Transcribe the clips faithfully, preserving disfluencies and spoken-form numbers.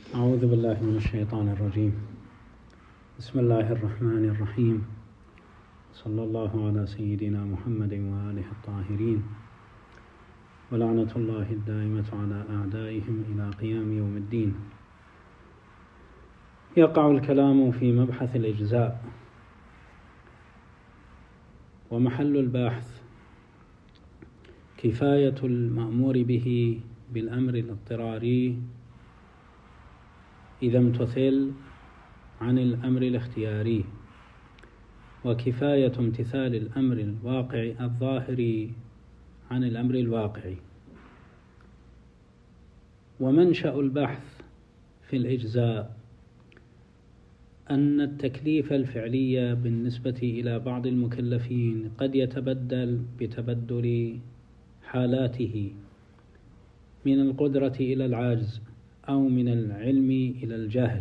أعوذ بالله من الشيطان الرجيم. بسم الله الرحمن الرحيم. صلى الله على سيدنا محمد وآله الطاهرين، ولعنة الله الدائمة على أعدائهم إلى قيام يوم الدين. يقع الكلام في مبحث الإجزاء، ومحل البحث كفاية المأمور به بالأمر الاضطراري إذا امتثل عن الأمر الاختياري، وكفاية امتثال الأمر الواقعي الظاهري عن الأمر الواقعي. ومنشأ البحث في الإجزاء أن التكليف الفعلي بالنسبة إلى بعض المكلفين قد يتبدل بتبدل حالاته من القدرة إلى العجز، أو من العلم إلى الجهل.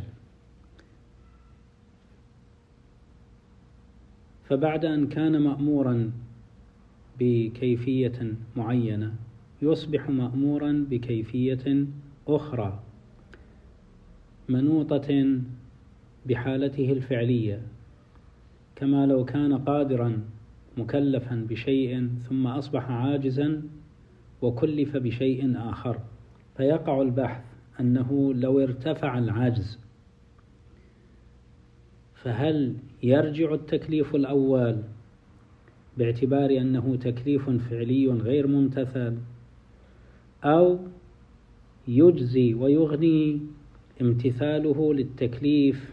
فبعد أن كان مأمورا بكيفية معينة يصبح مأمورا بكيفية أخرى منوطة بحالته الفعلية، كما لو كان قادرا مكلفا بشيء ثم أصبح عاجزا وكلف بشيء آخر. فيقع البحث أنه لو ارتفع العجز فهل يرجع التكليف الأول باعتبار أنه تكليف فعلي غير ممتثل، أو يجزي ويغني امتثاله للتكليف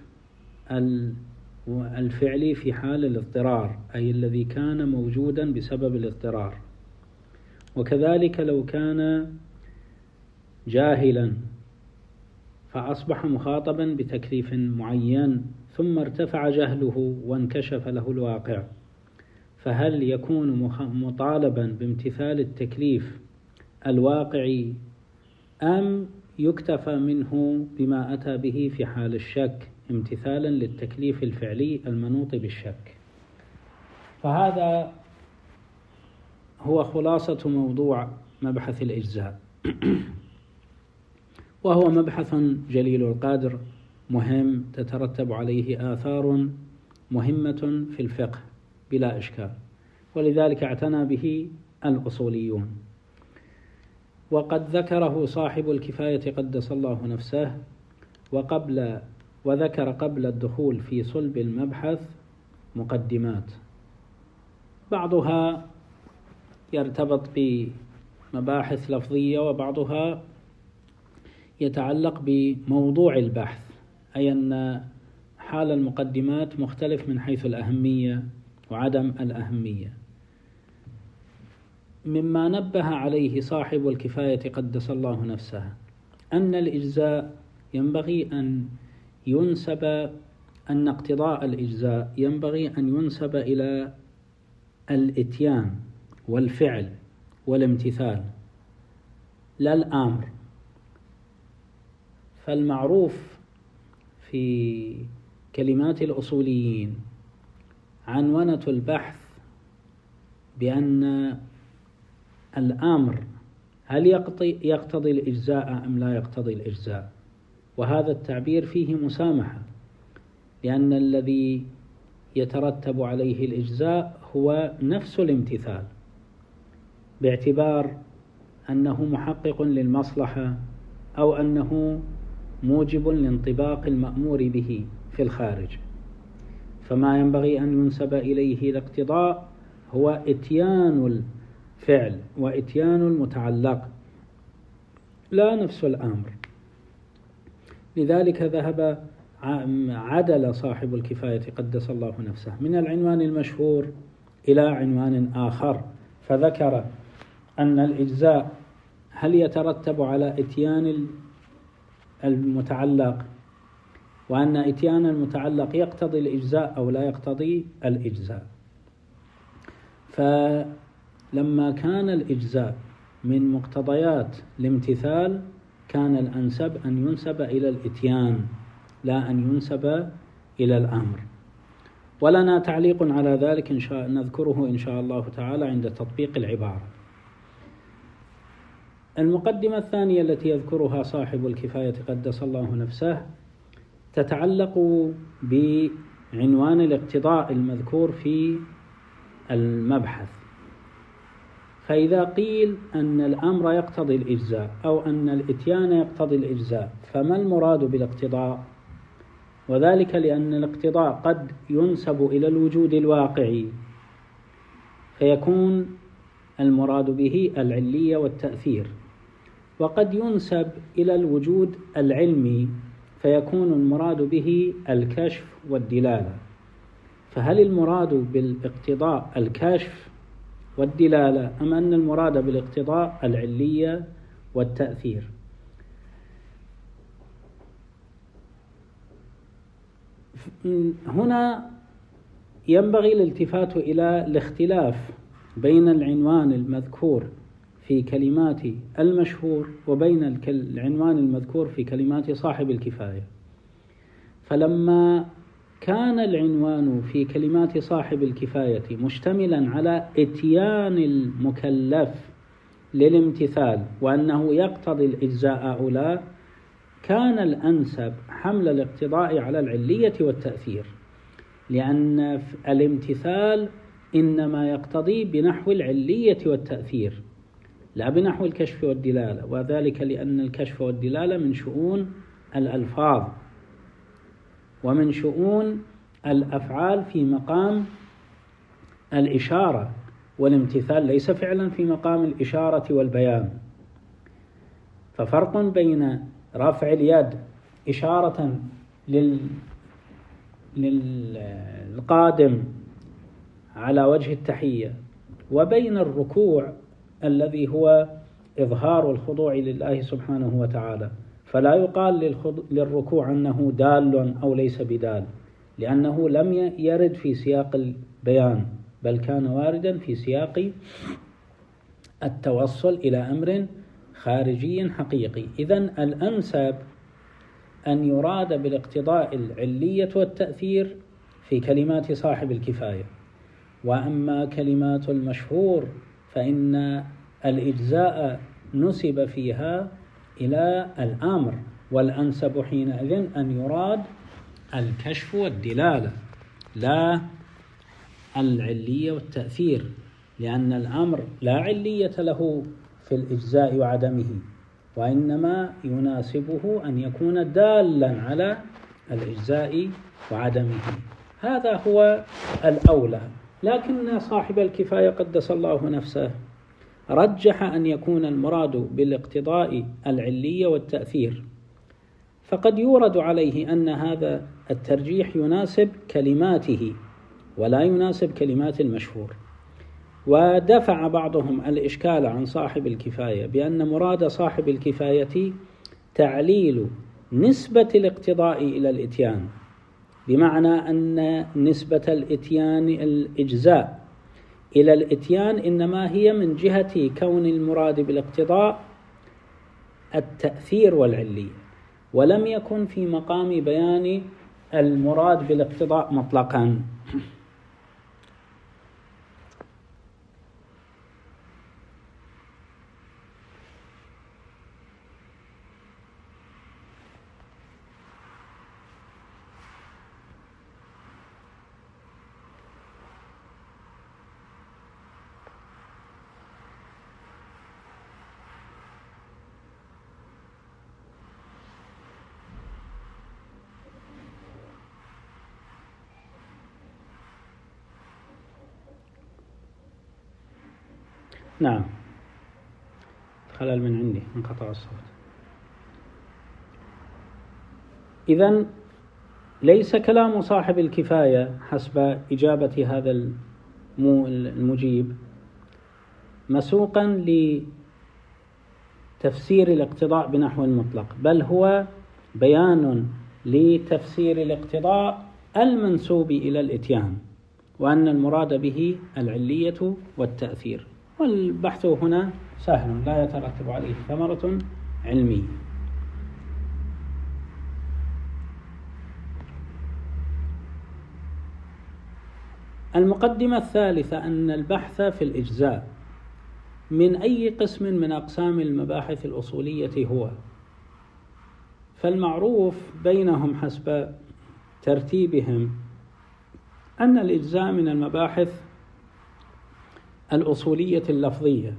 الفعلي في حال الاضطرار، أي الذي كان موجودا بسبب الاضطرار. وكذلك لو كان جاهلا فأصبح مخاطبا بتكليف معين ثم ارتفع جهله وانكشف له الواقع، فهل يكون مطالبا بامتثال التكليف الواقعي، أم يكتفى منه بما أتى به في حال الشك امتثالا للتكليف الفعلي المنوط بالشك؟ فهذا هو خلاصة موضوع مبحث الإجزاء. وهو مبحث جليل القدر مهم تترتب عليه آثار مهمة في الفقه بلا إشكال، ولذلك اعتنى به الأصوليون. وقد ذكره صاحب الكفاية قدس الله نفسه، وقبل وذكر قبل الدخول في صلب المبحث مقدمات، بعضها يرتبط بمباحث لفظية وبعضها يتعلق بموضوع البحث، أي أن حال المقدمات مختلف من حيث الأهمية وعدم الأهمية. مما نبه عليه صاحب الكفاية قدس الله نفسه أن الإجزاء ينبغي أن ينسب أن اقتضاء الإجزاء ينبغي أن ينسب إلى الإتيان والفعل والامتثال لا الأمر. فالمعروف في كلمات الأصوليين عنونة البحث بأن الأمر هل يقتضي الإجزاء أم لا يقتضي الإجزاء، وهذا التعبير فيه مسامحة، لأن الذي يترتب عليه الإجزاء هو نفس الامتثال، باعتبار أنه محقق للمصلحة أو أنه موجب لانطباق المأمور به في الخارج. فما ينبغي أن ينسب إليه الاقتضاء هو إتيان الفعل وإتيان المتعلق، لا نفس الأمر. لذلك ذهب عدل صاحب الكفاية قدس الله نفسه من العنوان المشهور إلى عنوان آخر، فذكر أن الإجزاء هل يترتب على إتيان المتعلق، وأن إتيان المتعلق يقتضي الإجزاء أو لا يقتضي الإجزاء. فلما كان الإجزاء من مقتضيات الامتثال كان الأنسب أن ينسب إلى الإتيان لا أن ينسب إلى الأمر. ولنا تعليق على ذلك إن شاء نذكره إن شاء الله تعالى عند تطبيق العبارة. المقدمة الثانية التي يذكرها صاحب الكفاية قدس الله نفسه تتعلق بعنوان الاقتضاء المذكور في المبحث. فإذا قيل أن الأمر يقتضي الإجزاء أو أن الإتيان يقتضي الإجزاء، فما المراد بالاقتضاء؟ وذلك لأن الاقتضاء قد ينسب إلى الوجود الواقعي فيكون المراد به العلية والتأثير، وقد ينسب إلى الوجود العلمي فيكون المراد به الكشف والدلالة. فهل المراد بالاقتضاء الكشف والدلالة أم أن المراد بالاقتضاء العلية والتأثير؟ هنا ينبغي الالتفات إلى الاختلاف بين العنوان المذكور في كلمات المشهور وبين العنوان المذكور في كلمات صاحب الكفاية. فلما كان العنوان في كلمات صاحب الكفاية مشتملا على إتيان المكلف للامتثال وأنه يقتضي الإجزاء أو لا، كان الأنسب حمل الاقتضاء على العلية والتأثير، لأن الامتثال إنما يقتضي بنحو العلية والتأثير لا بنحو الكشف والدلالة، وذلك لأن الكشف والدلالة من شؤون الألفاظ ومن شؤون الأفعال في مقام الإشارة، والامتثال ليس فعلا في مقام الإشارة والبيان. ففرق بين رفع اليد إشارة لل... للقادم على وجه التحية وبين الركوع الذي هو إظهار الخضوع لله سبحانه وتعالى. فلا يقال للخض... للركوع أنه دال أو ليس بدال، لأنه لم يرد في سياق البيان، بل كان واردا في سياق التوصل إلى أمر خارجي حقيقي. إذن الأنسب أن يراد بالاقتضاء العلية والتأثير في كلمات صاحب الكفاية، وأما كلمات المشهور فإن الإجزاء نسب فيها إلى الأمر، والأنسب حينئذ أن يراد الكشف والدلالة لا العلية والتأثير، لأن الأمر لا علية له في الإجزاء وعدمه، وإنما يناسبه أن يكون دالا على الإجزاء وعدمه. هذا هو الأولى. لكن صاحب الكفاية قدس الله نفسه رجح أن يكون المراد بالاقتضاء العلية والتأثير، فقد يورد عليه أن هذا الترجيح يناسب كلماته ولا يناسب كلمات المشهور. ودفع بعضهم الإشكال عن صاحب الكفاية بأن مراد صاحب الكفاية تعليل نسبة الاقتضاء إلى الإتيان، بمعنى أن نسبة الإتيان الإجزاء إلى الإتيان إنما هي من جهة كون المراد بالاقتضاء التأثير والعلية، ولم يكن في مقام بيان المراد بالاقتضاء مطلقا. نعم، خلل من عندي، انقطع الصوت. إذن ليس كلام صاحب الكفاية حسب إجابة هذا المجيب مسوقا لتفسير الاقتضاء بنحو المطلق، بل هو بيان لتفسير الاقتضاء المنسوب إلى الإتيان، وأن المراد به العلية والتأثير. والبحث هنا سهل لا يترتب عليه ثمرة علمية. المقدمة الثالثة أن البحث في الإجزاء من أي قسم من أقسام المباحث الأصولية هو. فالمعروف بينهم حسب ترتيبهم أن الإجزاء من المباحث الأصولية اللفظية،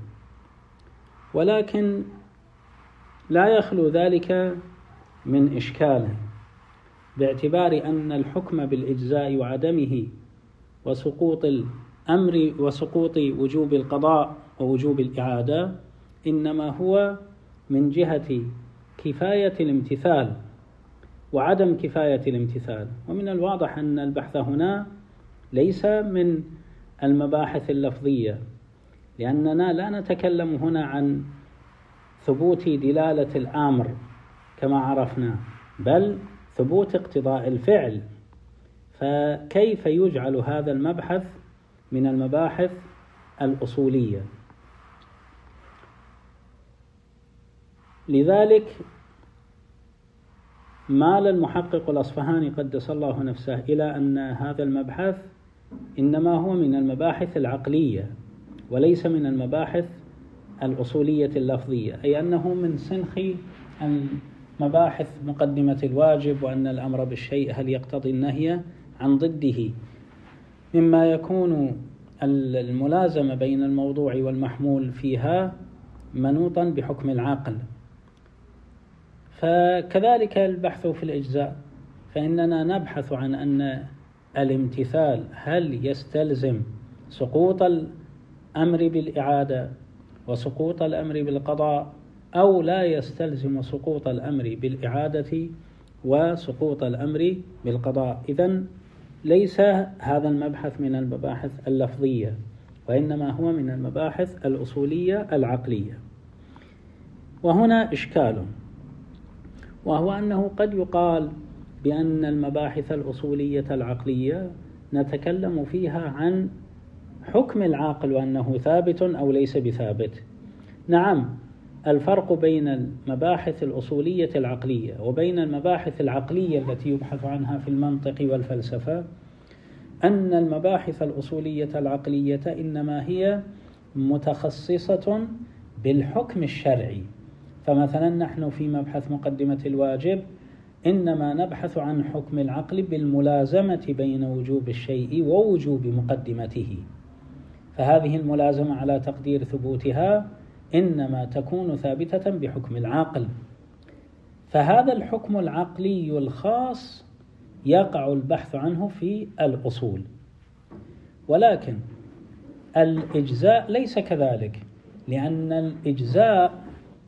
ولكن لا يخلو ذلك من إشكال، باعتبار أن الحكم بالإجزاء وعدمه وسقوط الأمر وسقوط وجوب القضاء ووجوب الإعادة إنما هو من جهة كفاية الامتثال وعدم كفاية الامتثال. ومن الواضح أن البحث هنا ليس من المباحث اللفظية، لأننا لا نتكلم هنا عن ثبوت دلالة الأمر كما عرفنا، بل ثبوت اقتضاء الفعل. فكيف يجعل هذا المبحث من المباحث الأصولية؟ لذلك مال المحقق الأصفهاني قدس الله نفسه إلى أن هذا المبحث إنما هو من المباحث العقلية وليس من المباحث الأصولية اللفظية، أي أنه من سنخ مباحث مقدمة الواجب، وأن الأمر بالشيء هل يقتضي النهي عن ضده، مما يكون الملازمة بين الموضوع والمحمول فيها منوطا بحكم العقل. فكذلك البحث في الإجزاء، فإننا نبحث عن أن الامتثال هل يستلزم سقوط الأمر بالإعادة وسقوط الأمر بالقضاء، أو لا يستلزم سقوط الأمر بالإعادة وسقوط الأمر بالقضاء. إذن ليس هذا المبحث من المباحث اللفظية، وإنما هو من المباحث الأصولية العقلية. وهنا إشكال، وهو أنه قد يقال بأن المباحث الأصولية العقلية نتكلم فيها عن حكم العاقل وأنه ثابت أو ليس بثابت. نعم، الفرق بين المباحث الأصولية العقلية وبين المباحث العقلية التي يبحث عنها في المنطق والفلسفة أن المباحث الأصولية العقلية إنما هي متخصصة بالحكم الشرعي. فمثلا نحن في مبحث مقدمة الواجب إنما نبحث عن حكم العقل بالملازمة بين وجوب الشيء ووجوب مقدمته، فهذه الملازمة على تقدير ثبوتها إنما تكون ثابتة بحكم العقل. فهذا الحكم العقلي الخاص يقع البحث عنه في الأصول، ولكن الإجزاء ليس كذلك، لأن الإجزاء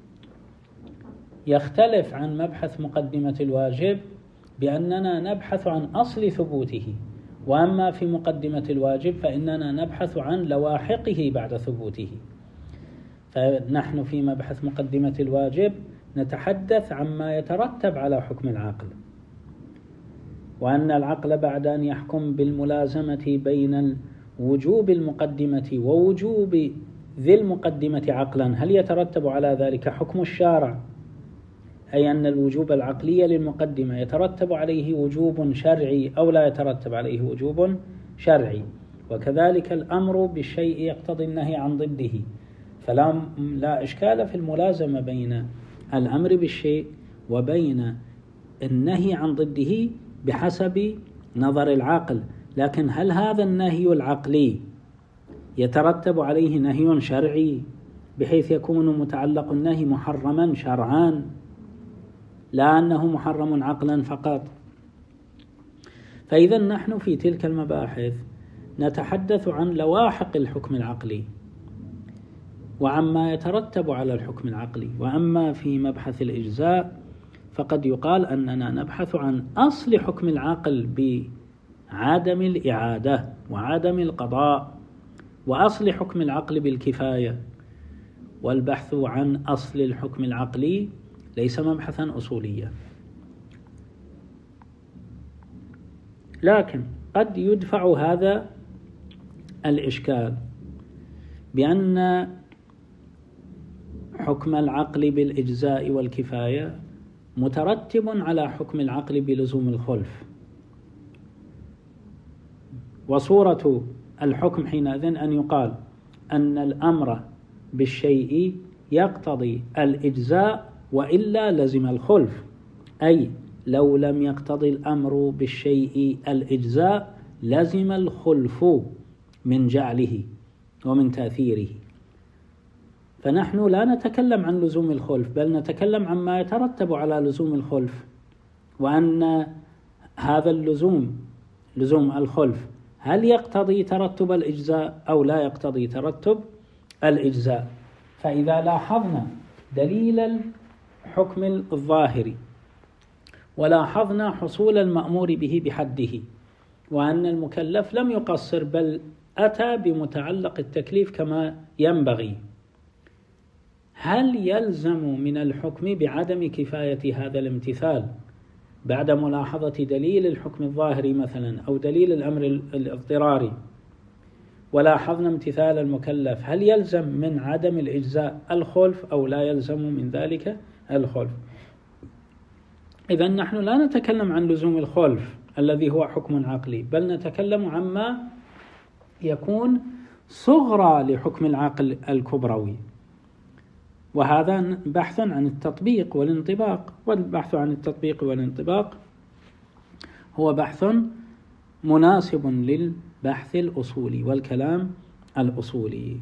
يختلف عن مبحث مقدمة الواجب بأننا نبحث عن أصل ثبوته، وأما في مقدمة الواجب فإننا نبحث عن لواحقه بعد ثبوته. فنحن في مبحث مقدمة الواجب نتحدث عما يترتب على حكم العقل، وأن العقل بعد أن يحكم بالملازمة بين وجوب المقدمة ووجوب ذي المقدمة عقلا هل يترتب على ذلك حكم الشارع، أي أن الوجوب العقلي للمقدمة يترتب عليه وجوب شرعي أو لا يترتب عليه وجوب شرعي. وكذلك الأمر بالشيء يقتضي النهي عن ضده، فلا لا إشكال في الملازمة بين الأمر بالشيء وبين النهي عن ضده بحسب نظر العقل. لكن هل هذا النهي العقلي يترتب عليه نهي شرعي بحيث يكون متعلق النهي محرما شرعا لا أنه محرم عقلا فقط؟ فإذا نحن في تلك المباحث نتحدث عن لواحق الحكم العقلي وعما يترتب على الحكم العقلي. وأما في مبحث الإجزاء فقد يقال أننا نبحث عن أصل حكم العقل بعدم الإعادة وعدم القضاء، وأصل حكم العقل بالكفاية. والبحث عن أصل الحكم العقلي ليس مبحثا أصوليا. لكن قد يدفع هذا الإشكال بأن حكم العقل بالإجزاء والكفاية مترتب على حكم العقل بلزوم الخلف، وصورة الحكم حينئذ أن يقال أن الأمر بالشيء يقتضي الإجزاء وإلا لزم الخلف، أي لو لم يقتضي الأمر بالشيء الإجزاء لزم الخلف من جعله ومن تأثيره. فنحن لا نتكلم عن لزوم الخلف، بل نتكلم عما يترتب على لزوم الخلف، وأن هذا اللزوم لزوم الخلف هل يقتضي ترتب الإجزاء أو لا يقتضي ترتب الإجزاء. فإذا لاحظنا دليل الحكم الظاهري ولاحظنا حصول المأمور به بحده، وأن المكلف لم يقصر بل أتى بمتعلق التكليف كما ينبغي، هل يلزم من الحكم بعدم كفاية هذا الامتثال بعد ملاحظة دليل الحكم الظاهري مثلا أو دليل الأمر الاضطراري، ولاحظنا امتثال المكلف، هل يلزم من عدم الإجزاء الخلف أو لا يلزم من ذلك الخلف؟ إذن نحن لا نتكلم عن لزوم الخلف الذي هو حكم عقلي، بل نتكلم عما يكون صغرى لحكم العقل الكبروي، وهذا بحث عن التطبيق والانطباق، والبحث عن التطبيق والانطباق هو بحث مناسب للبحث الأصولي والكلام الأصولي.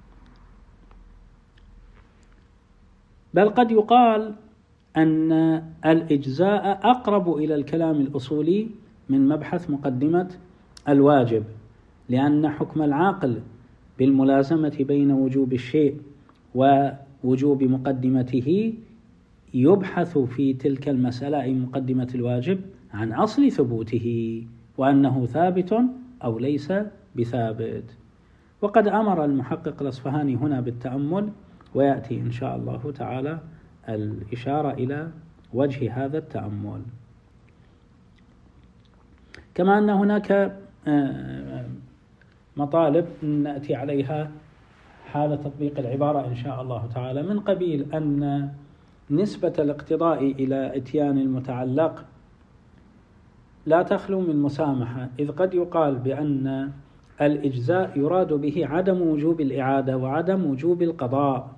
بل قد يقال أن الإجزاء أقرب إلى الكلام الأصولي من مبحث مقدمة الواجب، لأن حكم العقل بالملازمة بين وجوب الشيء ووجوب مقدمته يبحث في تلك المسألة أي مقدمة الواجب عن أصل ثبوته وأنه ثابت أو ليس بثابت. وقد أمر المحقق الأصفهاني هنا بالتأمل، ويأتي إن شاء الله تعالى الإشارة إلى وجه هذا التأمل. كما أن هناك مطالب نأتي عليها حال تطبيق العبارة إن شاء الله تعالى، من قبيل أن نسبة الاقتضاء إلى إتيان المتعلق لا تخلو من مسامحة، إذ قد يقال بأن الإجزاء يراد به عدم وجوب الإعادة وعدم وجوب القضاء،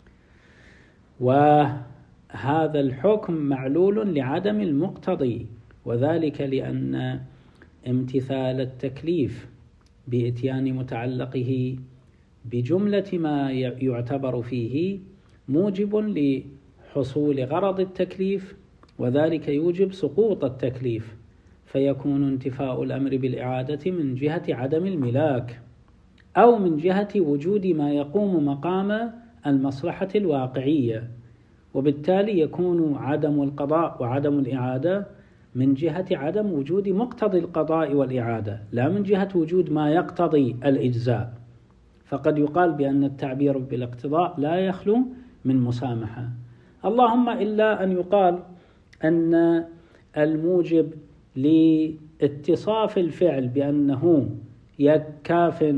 وهذا الحكم معلول لعدم المقتضي، وذلك لأن امتثال التكليف بإتيان متعلقه بجملة ما يعتبر فيه موجب لحصول غرض التكليف، وذلك يوجب سقوط التكليف، فيكون انتفاء الأمر بالإعادة من جهة عدم الملاك أو من جهة وجود ما يقوم مقام المصلحة الواقعية، وبالتالي يكون عدم القضاء وعدم الإعادة من جهة عدم وجود مقتضي القضاء والإعادة، لا من جهة وجود ما يقتضي الإجزاء. فقد يقال بأن التعبير بالاقتضاء لا يخلو من مسامحة، اللهم إلا أن يقال أن الموجب لاتصاف الفعل بأنه كاف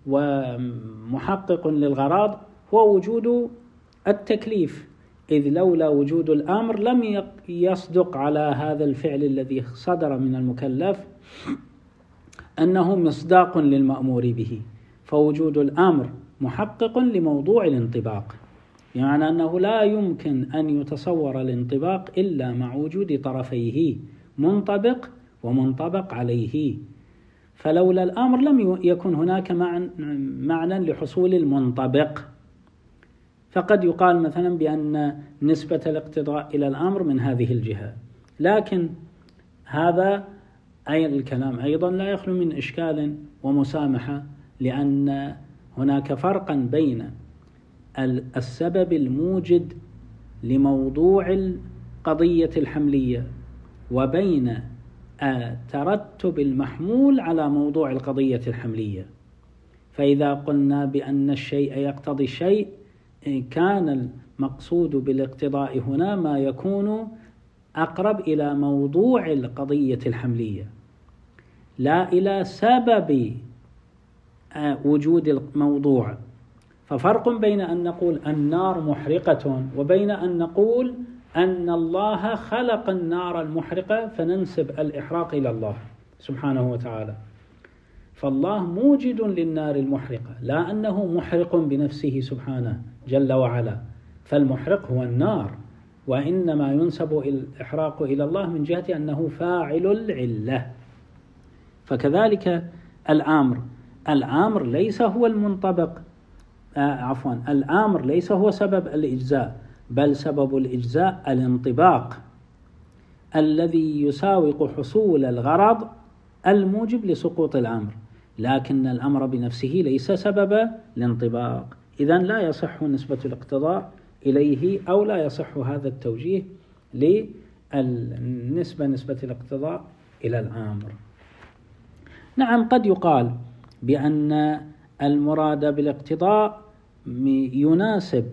ومحقق للغرض هو وجود التكليف، إذ لولا وجود الأمر لم يصدق على هذا الفعل الذي صدر من المكلف أنه مصداق للمأمور به، فوجود الأمر محقق لموضوع الانطباق، يعني أنه لا يمكن أن يتصور الانطباق إلا مع وجود طرفيه منطبق ومنطبق عليه، فلولا الأمر لم يكن هناك معنى لحصول المنطبق. فقد يقال مثلا بأن نسبة الاقتضاء إلى الأمر من هذه الجهة، لكن هذا أي الكلام أيضا لا يخلو من إشكال ومسامحة، لأن هناك فرقا بين السبب الموجد لموضوع القضية الحملية وبين ترتب المحمول على موضوع القضية الحملية. فإذا قلنا بأن الشيء يقتضي الشيء، كان المقصود بالاقتضاء هنا ما يكون أقرب إلى موضوع القضية الحملية لا إلى سبب وجود الموضوع. ففرق بين أن نقول النار محرقة وبين أن نقول أن الله خلق النار المحرقة فننسب الإحراق إلى الله سبحانه وتعالى. فالله موجد للنار المحرقة، لا أنه محرق بنفسه سبحانه جل وعلا، فالمحرق هو النار، وإنما ينسب الإحراق إلى الله من جهة أنه فاعل العلة. فكذلك الآمر، الآمر ليس هو المنطبق، آه عفوا الآمر ليس هو سبب الإجزاء، بل سبب الإجزاء الانطباق الذي يساوق حصول الغرض الموجب لسقوط الأمر، لكن الأمر بنفسه ليس سبب الانطباق. إذن لا يصح نسبة الاقتضاء إليه، أو لا يصح هذا التوجيه للنسبة نسبة الاقتضاء إلى الآمر. نعم، قد يقال بأن المراد بالاقتضاء يناسب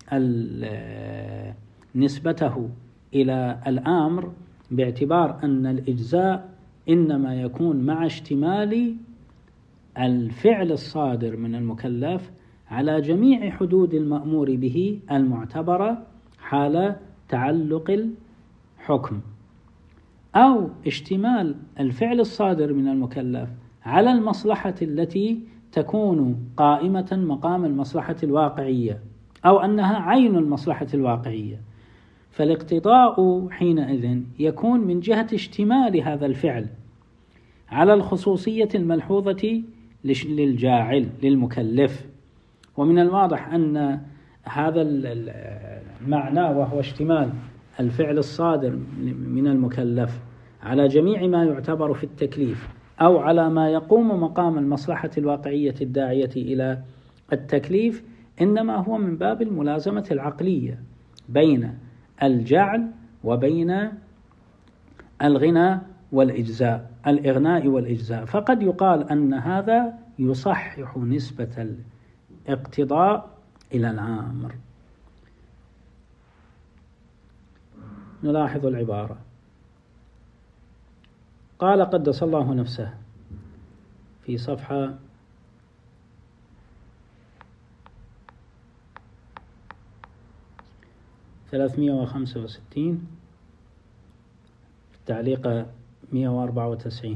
نسبته إلى الآمر باعتبار أن الإجزاء إنما يكون مع اشتمال الفعل الصادر من المكلف على جميع حدود المأمور به المعتبرة حال تعلق الحكم، أو اشتمال الفعل الصادر من المكلف على المصلحة التي تكون قائمة مقام المصلحة الواقعية، أو أنها عين المصلحة الواقعية. فالاقتضاء حينئذ يكون من جهة اشتمال هذا الفعل على الخصوصية الملحوظة للجاعل للمكلف. ومن الواضح أن هذا المعنى، وهو اشتمال الفعل الصادر من المكلف على جميع ما يعتبر في التكليف، أو على ما يقوم مقام المصلحة الواقعية الداعية إلى التكليف، إنما هو من باب الملازمة العقلية بين الجعل وبين الغنى والإجزاء، الإغناء والإجزاء. فقد يقال أن هذا يصحح نسبة الاقتضاء إلى الآمر. نلاحظ العبارة، قال قدس الله نفسه في صفحة ثلاثمائة وخمسة وستين، التعليق مئة وأربعة وتسعين: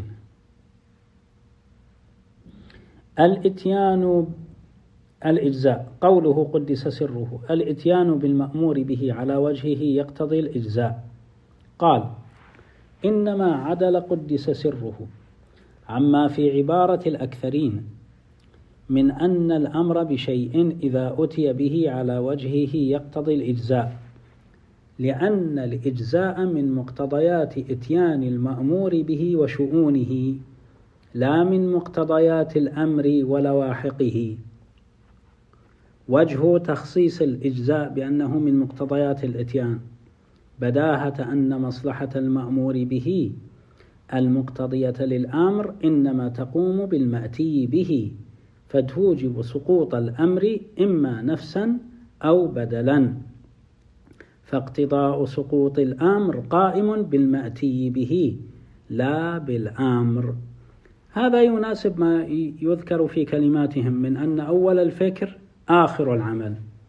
الإتيان الإجزاء، قوله قدس سره: الإتيان بالمأمور به على وجهه يقتضي الإجزاء. قال: إنما عدل قدس سره عما في عبارة الأكثرين من أن الأمر بشيء إذا أتي به على وجهه يقتضي الإجزاء، لأن الإجزاء من مقتضيات إتيان المأمور به وشؤونه، لا من مقتضيات الأمر ولواحقه. وجه تخصيص الإجزاء بأنه من مقتضيات الإتيان بداهة أن مصلحة المأمور به المقتضية للأمر إنما تقوم بالمأتي به، فتوجب سقوط الأمر إما نفسا أو بدلا، فاقتضاء سقوط الأمر قائم بالمأتي به لا بالأمر. هذا يناسب ما يذكر في كلماتهم من أن أول الفكر آخر العمل.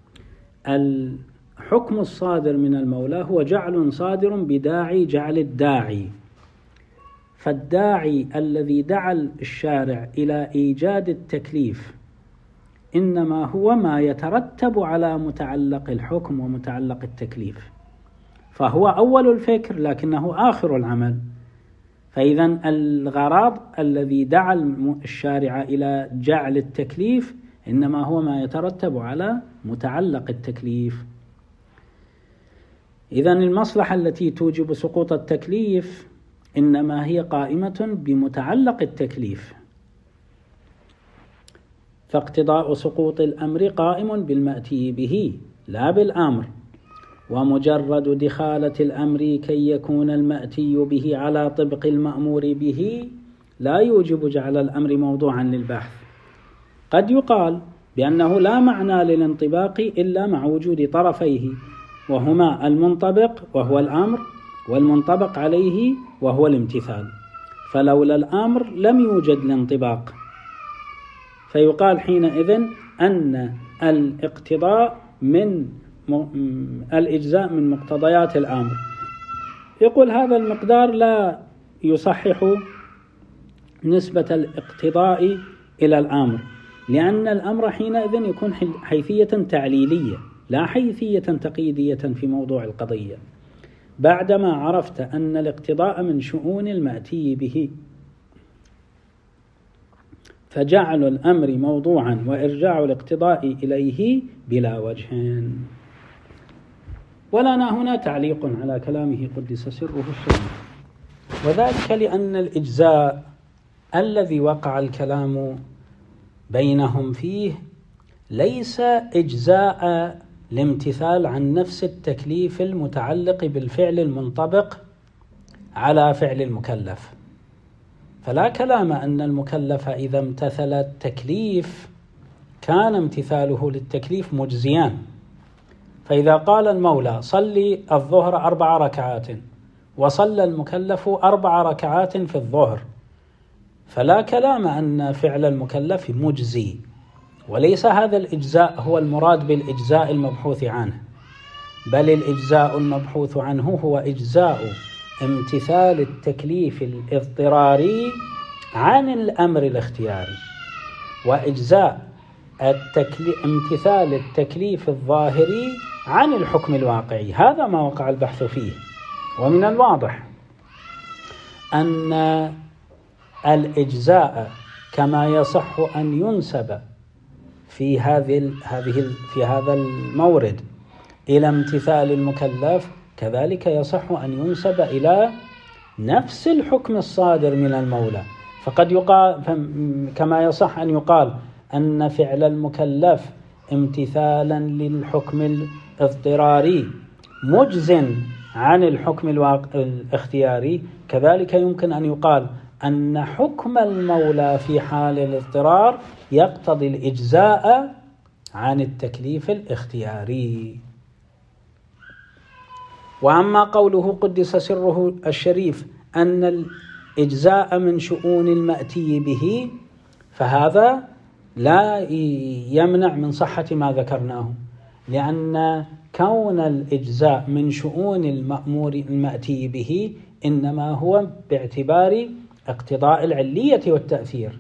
الحكم الصادر من المولى هو جعل صادر بداعي جعل الداعي، فالداعي الذي دعا الشارع إلى إيجاد التكليف إنما هو ما يترتب على متعلق الحكم ومتعلق التكليف، فهو أول الفكر لكنه آخر العمل. فإذا الغرض الذي دعا الشارع إلى جعل التكليف إنما هو ما يترتب على متعلق التكليف. إذا المصلحة التي توجب سقوط التكليف إنما هي قائمة بمتعلق التكليف، فاقتضاء سقوط الأمر قائم بالمأتي به لا بالأمر، ومجرد دخالة الأمر كي يكون المأتي به على طبق المأمور به لا يوجب جعل الأمر موضوعا للبحث. قد يقال بأنه لا معنى للانطباق إلا مع وجود طرفيه، وهما المنطبق وهو الأمر، والمنطبق عليه وهو الامتثال، فلولا الأمر لم يوجد الانطباق. فيقال حينئذ أن الاقتضاء من الإجزاء من مقتضيات الأمر. يقول هذا المقدار لا يصحح نسبة الاقتضاء إلى الأمر، لأن الأمر حينئذ يكون حيثية تعليلية لا حيثية تقييدية في موضوع القضية، بعدما عرفت أن الاقتضاء من شؤون المأتي به، فجعل الأمر موضوعا وإرجاع الاقتضاء إليه بلا وجه. ولنا هنا تعليق على كلامه قدس سره الشريف، وذلك لأن الإجزاء الذي وقع الكلام بينهم فيه ليس إجزاء الامتثال عن نفس التكليف المتعلق بالفعل المنطبق على فعل المكلف. فلا كلام أن المكلف إذا امتثل التكليف كان امتثاله للتكليف مجزيان. فإذا قال المولى صلي الظهر أربع ركعات وصلى المكلف أربع ركعات في الظهر، فلا كلام أن فعل المكلف مجزي، وليس هذا الإجزاء هو المراد بالإجزاء المبحوث عنه، بل الإجزاء المبحوث عنه هو إجزاء امتثال التكليف الاضطراري عن الأمر الاختياري، وإجزاء التكلي... امتثال التكليف الظاهري عن الحكم الواقعي. هذا ما وقع البحث فيه. ومن الواضح أن الإجزاء كما يصح أن ينسب في هذه هذه في هذا المورد إلى امتثال المكلف، كذلك يصح أن ينسب إلى نفس الحكم الصادر من المولى. فقد يقال كما يصح أن يقال أن فعل المكلف امتثالا للحكم الاضطراري مجز عن الحكم الاختياري، كذلك يمكن أن يقال أن حكم المولى في حال الاضطرار يقتضي الإجزاء عن التكليف الاختياري. وأما قوله قدس سره الشريف أن الإجزاء من شؤون المأتي به، فهذا لا يمنع من صحة ما ذكرناه، لأن كون الإجزاء من شؤون المأمور المأتي به إنما هو باعتبار اقتضاء العلية والتأثير.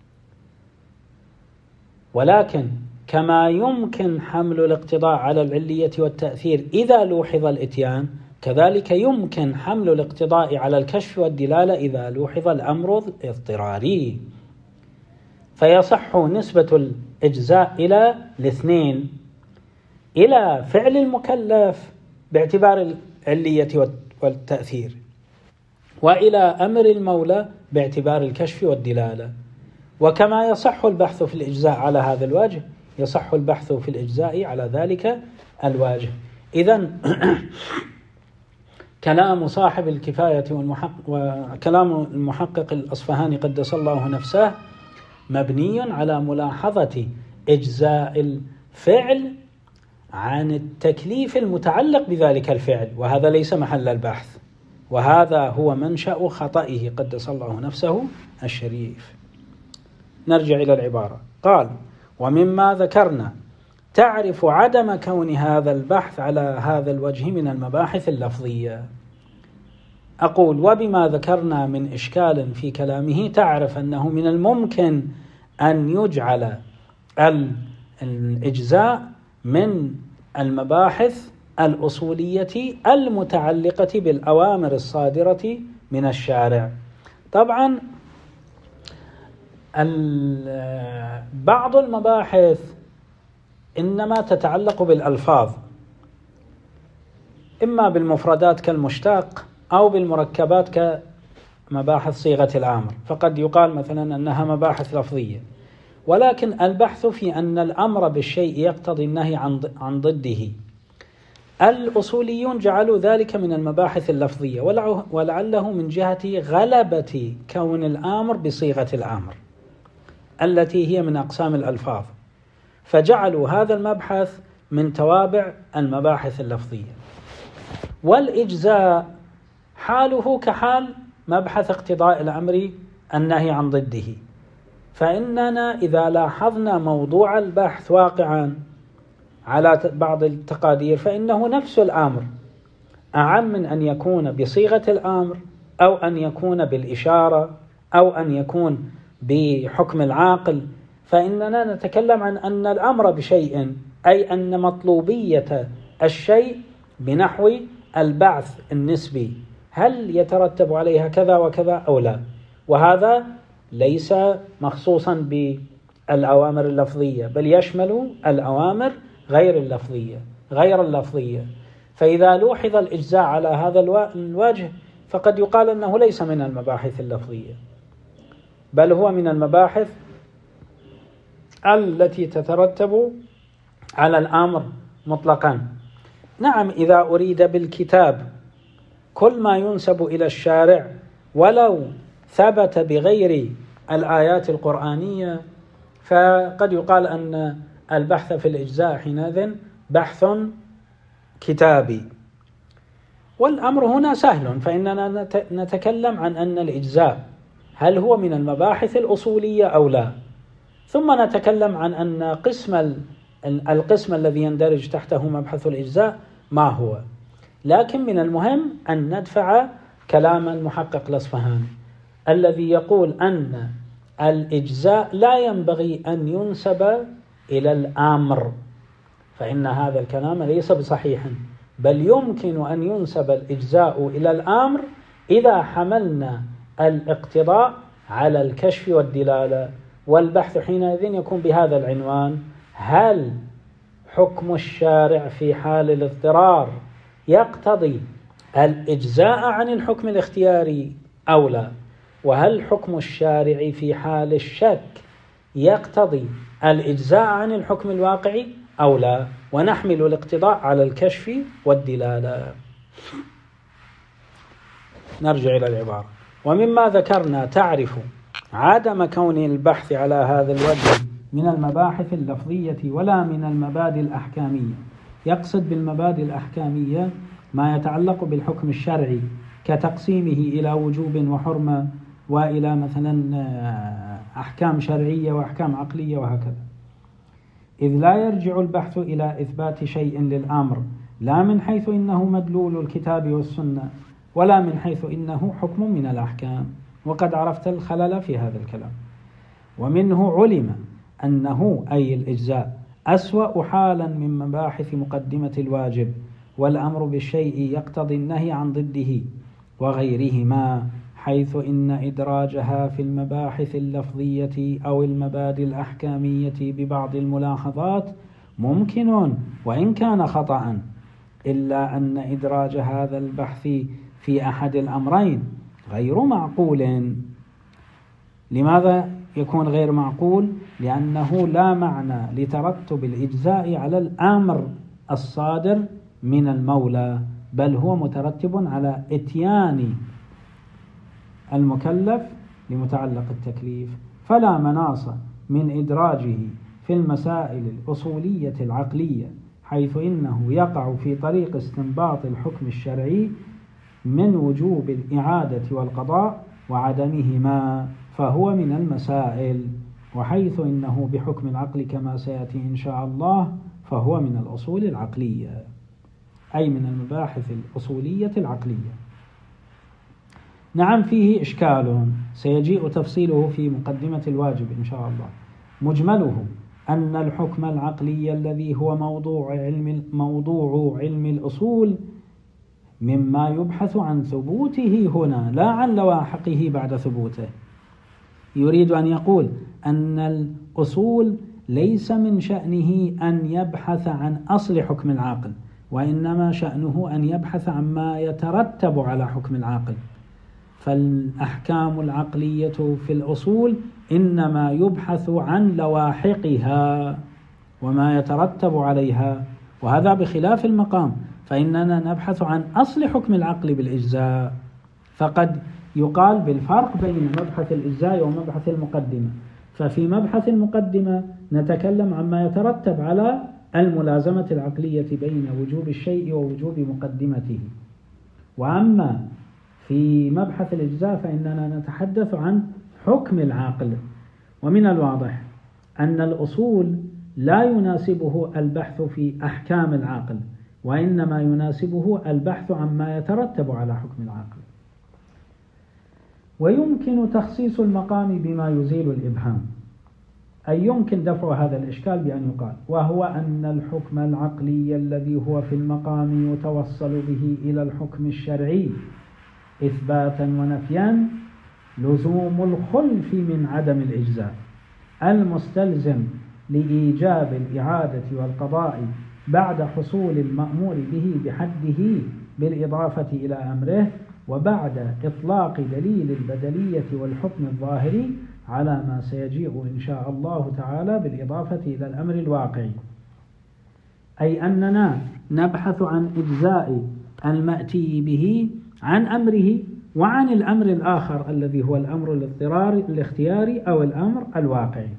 ولكن كما يمكن حمل الاقتضاء على العلية والتأثير إذا لوحظ الإتيان، كذلك يمكن حمل الاقتضاء على الكشف والدلالة إذا لوحظ الأمر الاضطراري. فيصح نسبة الإجزاء إلى الاثنين، إلى فعل المكلف باعتبار العلية والتأثير، وإلى أمر المولى باعتبار الكشف والدلالة. وكما يصح البحث في الإجزاء على هذا الوجه، يصح البحث في الإجزاء على ذلك الواجه. إذن كلام صاحب الكفاية والمحقق وكلام المحقق الأصفهاني قدس الله نفسه مبني على ملاحظة إجزاء الفعل عن التكليف المتعلق بذلك الفعل، وهذا ليس محل البحث، وهذا هو منشأ خطئه قدس الله نفسه الشريف. نرجع إلى العبارة. قال: ومما ذكرنا تعرف عدم كون هذا البحث على هذا الوجه من المباحث اللفظية. أقول: وبما ذكرنا من إشكال في كلامه تعرف أنه من الممكن أن يجعل الإجزاء من المباحث الأصولية المتعلقة بالأوامر الصادرة من الشارع. طبعا بعض المباحث إنما تتعلق بالألفاظ، إما بالمفردات كالمشتق أو بالمركبات كمباحث صيغة الأمر، فقد يقال مثلا أنها مباحث لفظية. ولكن البحث في أن الأمر بالشيء يقتضي النهي عن ضده، الأصوليون جعلوا ذلك من المباحث اللفظية، ولعله من جهة غلبة كون الأمر بصيغة الأمر التي هي من أقسام الألفاظ، فجعلوا هذا المبحث من توابع المباحث اللفظية. والإجزاء حاله كحال مبحث اقتضاء الأمر النهي عن ضده، فإننا إذا لاحظنا موضوع البحث واقعا على بعض التقادير فإنه نفس الأمر، أعم من أن يكون بصيغة الأمر أو أن يكون بالإشارة أو أن يكون بحكم العاقل، فإننا نتكلم عن أن الأمر بشيء أي أن مطلوبية الشيء بنحو البعث النسبي هل يترتب عليها كذا وكذا أو لا. وهذا ليس مخصوصا بالأوامر اللفظية، بل يشمل الأوامر غير اللفظية غير اللفظية. فإذا لوحظ الإجزاء على هذا الوجه فقد يقال أنه ليس من المباحث اللفظية، بل هو من المباحث التي تترتب على الأمر مطلقا. نعم، إذا أريد بالكتاب كل ما ينسب إلى الشارع ولو ثبت بغير الآيات القرآنية فقد يقال أن البحث في الإجزاء حينئذ بحث كتابي. والأمر هنا سهل، فإننا نتكلم عن أن الإجزاء هل هو من المباحث الأصولية أو لا، ثم نتكلم عن أن قسم القسم الذي يندرج تحته مبحث الإجزاء ما هو. لكن من المهم أن ندفع كلام المحقق الأصفهاني الذي يقول أن الإجزاء لا ينبغي أن ينسب إلى الأمر، فإن هذا الكلام ليس بصحيح، بل يمكن أن ينسب الإجزاء إلى الأمر إذا حملنا الاقتضاء على الكشف والدلالة. والبحث حينئذ يكون بهذا العنوان: هل حكم الشارع في حال الاضطرار يقتضي الإجزاء عن الحكم الاختياري أو لا؟ وهل حكم الشارع في حال الشك يقتضي الإجزاء عن الحكم الواقعي أو لا؟ ونحمل الاقتضاء على الكشف والدلالة. نرجع إلى العبارة: ومما ذكرنا تعرف عدم كون البحث على هذا الوجه من المباحث اللفظية ولا من المبادئ الأحكامية. يقصد بالمبادئ الأحكامية ما يتعلق بالحكم الشرعي كتقسيمه إلى وجوب وحرمة وإلى مثلا أحكام شرعية وأحكام عقلية وهكذا، إذ لا يرجع البحث إلى إثبات شيء للأمر لا من حيث إنه مدلول الكتاب والسنة ولا من حيث إنه حكم من الأحكام. وقد عرفت الخلل في هذا الكلام. ومنه علم أنه أي الإجزاء أسوأ حالا من مباحث مقدمة الواجب، والأمر بالشيء يقتضي النهي عن ضده وغيرهما، حيث إن إدراجها في المباحث اللفظية أو المبادئ الأحكامية ببعض الملاحظات ممكن وإن كان خطأ، إلا أن إدراج هذا البحث في أحد الأمرين غير معقول. لماذا يكون غير معقول؟ لأنه لا معنى لترتب الإجزاء على الأمر الصادر من المولى، بل هو مترتب على إتيان المكلف لمتعلق التكليف، فلا مناص من إدراجه في المسائل الأصولية العقلية، حيث إنه يقع في طريق استنباط الحكم الشرعي من وجوب الإعادة والقضاء وعدمهما، فهو من المسائل، وحيث إنه بحكم العقل كما سيأتي إن شاء الله فهو من الأصول العقلية، أي من المباحث الأصولية العقلية. نعم، فيه إشكال سيجيء تفصيله في مقدمة الواجب إن شاء الله. مجمله أن الحكم العقلي الذي هو موضوع علم موضوع علم الأصول مما يبحث عن ثبوته هنا لا عن لواحقه بعد ثبوته. يريد أن يقول أن الأصول ليس من شأنه أن يبحث عن أصل حكم العاقل، وإنما شأنه أن يبحث عما يترتب على حكم العاقل. فالأحكام العقلية في الأصول إنما يبحث عن لواحقها وما يترتب عليها، وهذا بخلاف المقام، فإننا نبحث عن أصل حكم العقل بالإجزاء. فقد يقال بالفرق بين مبحث الإجزاء ومبحث المقدمة. ففي مبحث المقدمة نتكلم عما يترتب على الملازمة العقلية بين وجوب الشيء ووجوب مقدمته، وأما في مبحث الإجزاء فإننا نتحدث عن حكم العاقل. ومن الواضح أن الأصول لا يناسبه البحث في أحكام العاقل، وإنما يناسبه البحث عما يترتب على حكم العاقل. ويمكن تخصيص المقام بما يزيل الإبهام، أي يمكن دفع هذا الإشكال بأن يقال: وهو أن الحكم العقلي الذي هو في المقام يتوصل به إلى الحكم الشرعي إثباتا ونفيا لزوم الخلف من عدم الإجزاء المستلزم لإيجاب الإعادة والقضاء بعد حصول المأمور به بحده بالإضافة إلى أمره، وبعد إطلاق دليل البدلية والحكم الظاهري على ما سيجيء إن شاء الله تعالى بالإضافة إلى الأمر الواقعي. أي أننا نبحث عن إجزاء المأتي به عن أمره وعن الأمر الآخر الذي هو الأمر الاضطراري الاختياري أو الأمر الواقعي.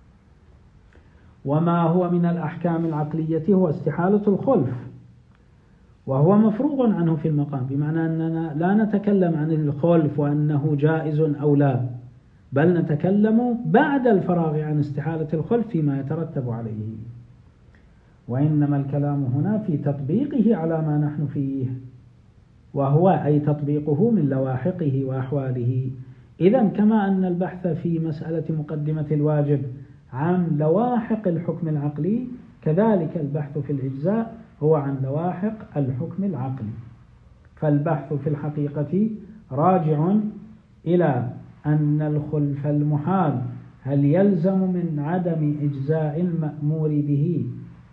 وما هو من الأحكام العقلية هو استحالة الخلف، وهو مفروغ عنه في المقام، بمعنى أننا لا نتكلم عن الخلف وأنه جائز أو لا، بل نتكلم بعد الفراغ عن استحالة الخلف فيما يترتب عليه، وإنما الكلام هنا في تطبيقه على ما نحن فيه، وهو أي تطبيقه من لواحقه وأحواله. إذن كما أن البحث في مسألة مقدمة الواجب عن لواحق الحكم العقلي، كذلك البحث في الإجزاء هو عن لواحق الحكم العقلي. فالبحث في الحقيقة راجع إلى أن الخلف المحال هل يلزم من عدم إجزاء المأمور به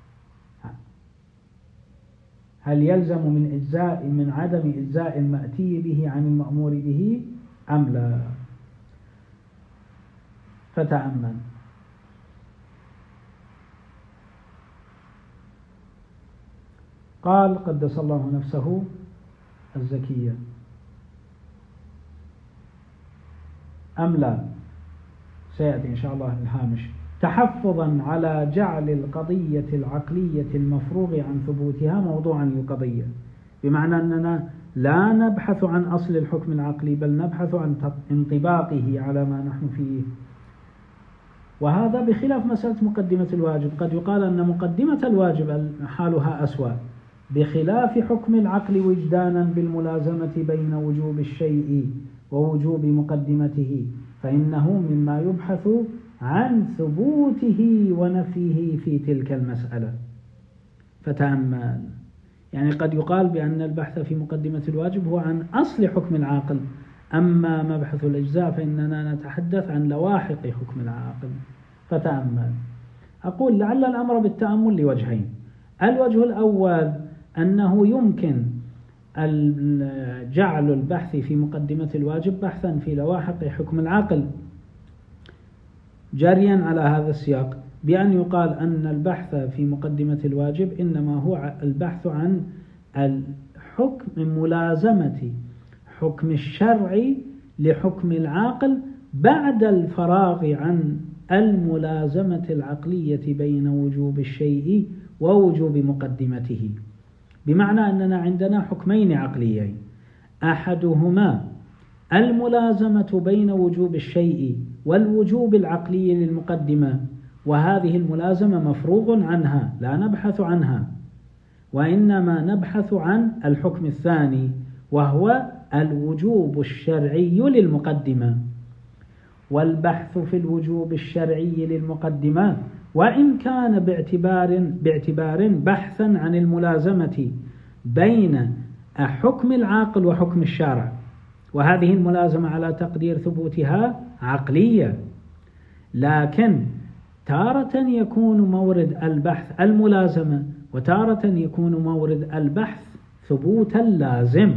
هل يلزم من إجزاء من عدم إجزاء المأتي به عن المأمور به أم لا؟ فتأمل: قال قدس الله نفسه الزكية: أم لا؟ سيأتي إن شاء الله الهامش: تحفظا على جعل القضية العقلية المفروغ عن ثبوتها موضوعا للقضية، بمعنى أننا لا نبحث عن أصل الحكم العقلي بل نبحث عن انطباقه على ما نحن فيه. وهذا بخلاف مسألة مقدمة الواجب. قد يقال أن مقدمة الواجب حالها أسوأ، بخلاف حكم العقل وجدانا بالملازمة بين وجوب الشيء ووجوب مقدمته، فإنه مما يبحث عن ثبوته ونفيه في تلك المسألة. فتأمل، يعني قد يقال بأن البحث في مقدمة الواجب هو عن أصل حكم العاقل، أما مبحث الإجزاء فإننا نتحدث عن لواحق حكم العاقل. فتأمل، أقول لعل الأمر بالتأمل لوجهين: الوجه الأول أنه يمكن جعل البحث في مقدمة الواجب بحثا في لواحق حكم العاقل جاريا على هذا السياق، بأن يقال أن البحث في مقدمة الواجب إنما هو البحث عن الحكم ملازمة حكم الشرع لحكم العاقل بعد الفراغ عن الملازمة العقلية بين وجوب الشيء ووجوب مقدمته، بمعنى أننا عندنا حكمين عقليين: أحدهما الملازمة بين وجوب الشيء والوجوب العقلي للمقدمة، وهذه الملازمة مفروغ عنها لا نبحث عنها، وإنما نبحث عن الحكم الثاني وهو الوجوب الشرعي للمقدمة. والبحث في الوجوب الشرعي للمقدمة وإن كان باعتبار باعتبار بحثا عن الملازمة بين حكم العاقل وحكم الشارع، وهذه الملازمة على تقدير ثبوتها عقلية، لكن تارة يكون مورد البحث الملازمة وتارة يكون مورد البحث ثبوت اللازم.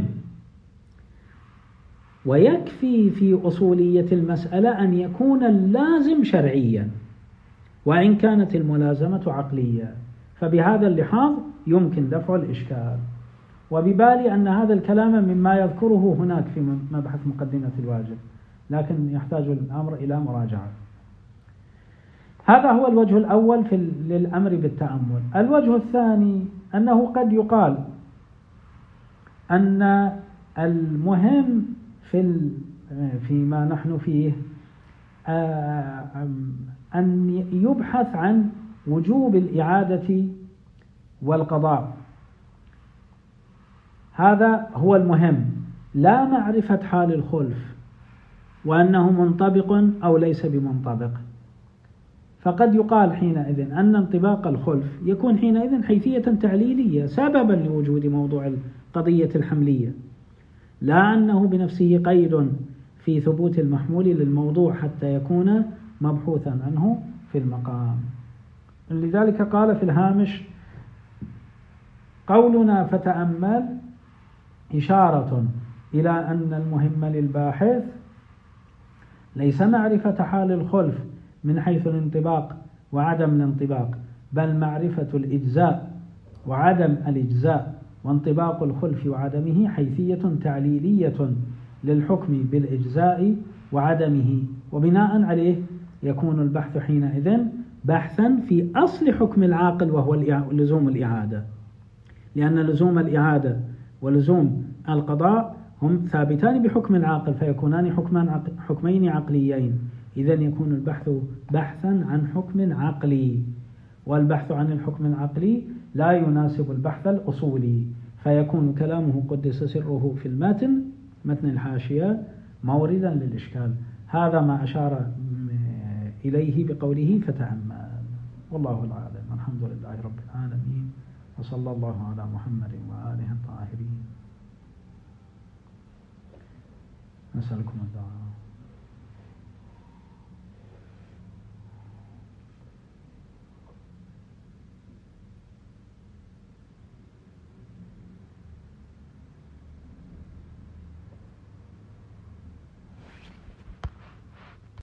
ويكفي في أصولية المسألة أن يكون اللازم شرعيا وإن كانت الملازمة عقلية، فبهذا اللحاظ يمكن دفع الإشكال. وببالي أن هذا الكلام مما يذكره هناك في مبحث مقدمة الواجب، لكن يحتاج الأمر إلى مراجعة. هذا هو الوجه الأول في للأمر بالتأمل. الوجه الثاني أنه قد يقال أن المهم في فيما نحن فيه أن يبحث عن وجوب الإعادة والقضاء، هذا هو المهم، لا معرفة حال الخلف. وأنه منطبق أو ليس بمنطبق. فقد يقال حينئذ أن انطباق الخلف يكون حينئذ حيثية تعليلية سببا لوجود موضوع القضية الحملية، لا أنه بنفسه قيد في ثبوت المحمول للموضوع حتى يكون مبحوثا عنه في المقام. لذلك قال في الهامش: قولنا فتأمل إشارة إلى أن المهم للباحث ليس معرفة حال الخلف من حيث الانطباق وعدم الانطباق، بل معرفة الإجزاء وعدم الإجزاء، وانطباق الخلف وعدمه حيثية تعليلية للحكم بالإجزاء وعدمه، وبناء عليه يكون البحث حينئذ بحثا في أصل حكم العاقل وهو لزوم الإعادة، لأن لزوم الإعادة ولزوم القضاء هم ثابتان بحكم العاقل فيكونان حكمان حكمين عقليين. إذن يكون البحث بحثا عن حكم عقلي، والبحث عن الحكم العقلي لا يناسب البحث الأصولي، فيكون كلامه قدس سره في المتن متن الحاشية موردا للإشكال. هذا ما أشار إليه بقوله فتأمل. والله العالم. الحمد لله رب العالمين، وصلى الله على محمد وآله الطاهرين. نسألكم الدعاء.